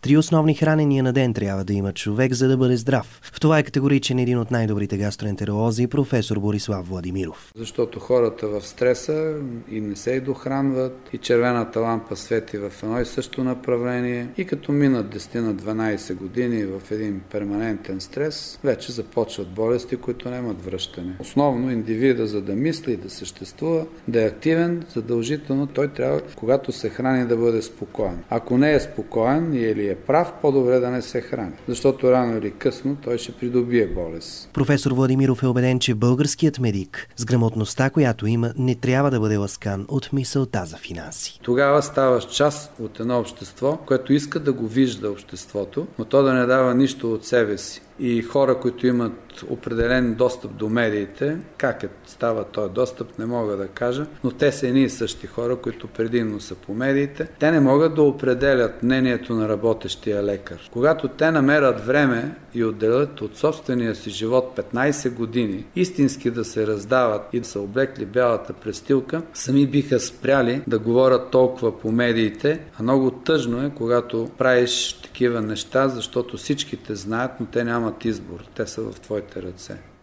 3 основни хранения на ден трябва да има човек, за да бъде здрав. В това е категоричен един от най-добрите гастроентеролози, професор Борислав Владимиров. Защото хората в стреса и не се и дохранват, и червената лампа свети в едно и също направление, и като минат 10 на 12 години в един перманентен стрес, вече започват болести, които нямат връщане. Основно индивида, за да мисли и да съществува, да е активен, задължително той трябва, когато се храни, да бъде спокоен. Ако не е спокоен или е прав, по-добре да не се храни, защото рано или късно той ще придобие болест. Професор Владимиров е убеден, че българският медик с грамотността, която има, не трябва да бъде ласкан от мисълта за финанси. Тогава ставаш част от едно общество, което иска да го вижда обществото, но то да не дава нищо от себе си. И хора, които имат определен достъп до медиите, как става този достъп, не мога да кажа, но те са едни и същи хора, които предимно са по медиите. Те не могат да определят мнението на работещия лекар. Когато те намерят време и отделят от собствения си живот 15 години, истински да се раздават и да са облекли бялата престилка, сами биха спряли да говорят толкова по медиите, а много тъжно е, когато правиш такива неща, защото всички те знаят, но те нямат избор. Те са в твоите ръце.